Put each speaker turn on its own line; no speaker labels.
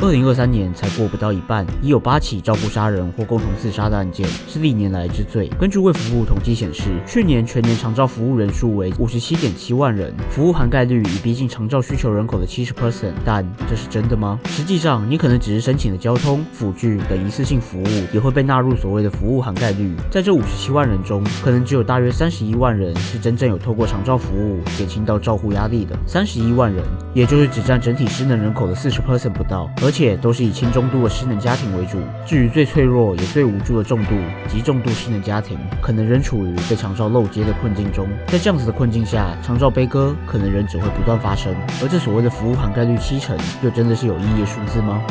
2023年才过不到一半，已有8起照顾杀人或共同自杀的案件，是历年来之最。根据卫福部统计显示，去年全年长照服务人数为57.7万人，服务涵盖率已逼近长照需求人口的70%。但这是真的吗？实际上，你可能只是申请的交通、辅具等一次性服务，也会被纳入所谓的服务涵盖率。在这57万人中，可能只有大约31万人是真正有透过长照服务减轻到照护压力的。31万人，也就是只占整体失能人口的40% 不到，而且都是以轻中度的失能家庭为主。至于最脆弱也最无助的重度及重度失能家庭，可能仍处于被长照漏接的困境中。在这样子的困境下，长照悲歌可能仍只会不断发生。而这所谓的服务涵盖率70%，又真的是有意义的数字吗？